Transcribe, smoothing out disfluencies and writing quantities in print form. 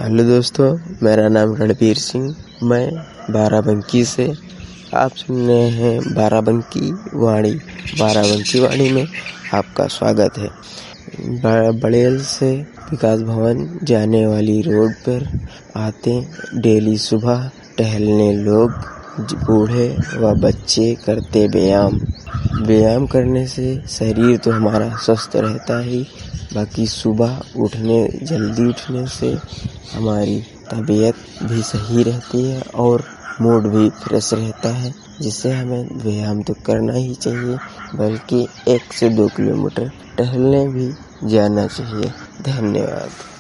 Hello दोस्तों, मेरा नाम रणबीर सिंह। मैं बाराबंकी से। आप सुन रहे हैं बाराबंकी वाणी। बाराबंकी वाणी में आपका स्वागत है। बड़ेल से विकास भवन जाने वाली रोड पर आते डेली सुबह टहलने लोग, बूढ़े व बच्चे करते व्यायाम करने से शरीर तो हमारा स्वस्थ रहता ही, बाकी सुबह जल्दी उठने से हमारी तबीयत भी सही रहती है और मूड भी फ्रेश रहता है, जिससे हमें व्यायाम तो करना ही चाहिए, बल्कि 1 से 2 किलोमीटर टहलने भी जाना चाहिए। धन्यवाद।